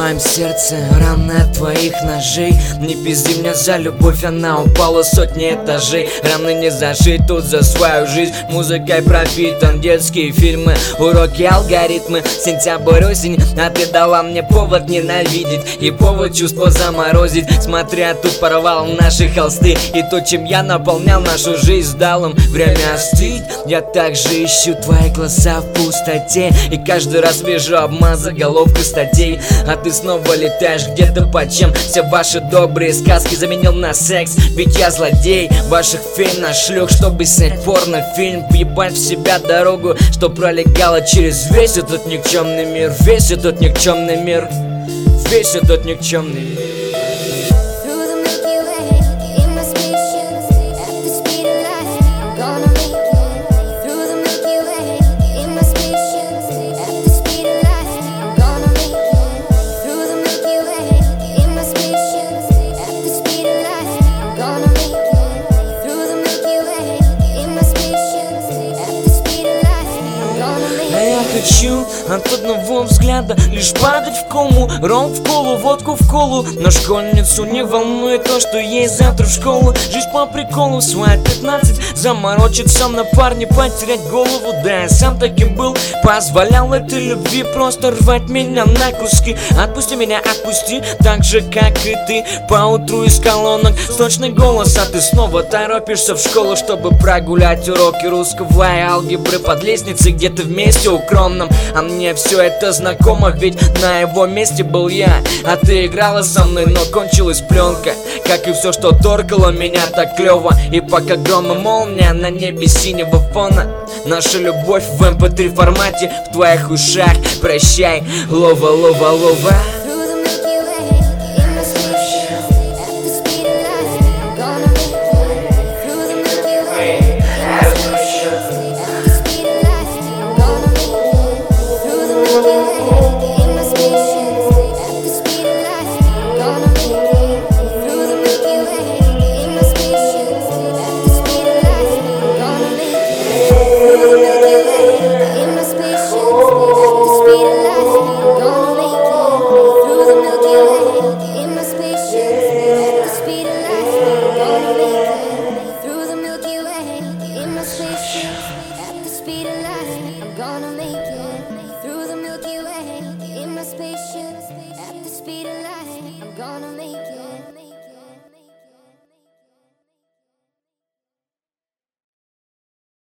моем сердце раны от твоих ножей. Не пизди меня за любовь, она упала сотни этажей. Раны не зашить тут за свою жизнь. Музыкой пропитан, детские фильмы, уроки, алгоритмы. Сентябрь, осень, а ты дала мне повод ненавидеть и повод чувства заморозить. Смотря, тут порвал наши холсты, и то, чем я наполнял нашу жизнь, дал им время остыть. Я также ищу твои глаза в пустоте, и каждый раз вижу обман заголовка статей. А ты снова летаешь где-то по чем. Все ваши добрые сказки заменил на секс, ведь я злодей ваших фейм на шлюх, чтобы снять порнофильм. Въебать в себя дорогу, что пролегала через весь этот никчемный мир. Весь этот никчемный мир. Весь этот никчемный мир. Хочу от одного взгляда лишь падать в кому. Ром в колу, водку в колу. Но школьницу не волнует то, что ей завтра в школу. Жизнь по приколу, свои 15 заморочиться на парне, потерять голову. Да, я сам таким был, позволял этой любви просто рвать меня на куски. Отпусти меня, отпусти, так же как и ты. Поутру из колонок сочный голос, а ты снова торопишься в школу, чтобы прогулять уроки русского и алгебры под лестницей где-то вместе укромном. А мне все это знакомо, ведь на его месте был я. А ты играла со мной, но кончилась пленка, как и все, что торкало меня так клево. И пока гром и молния на небе синего фона, наша любовь в mp3 формате в твоих ушах. Прощай, лова, лова, лова.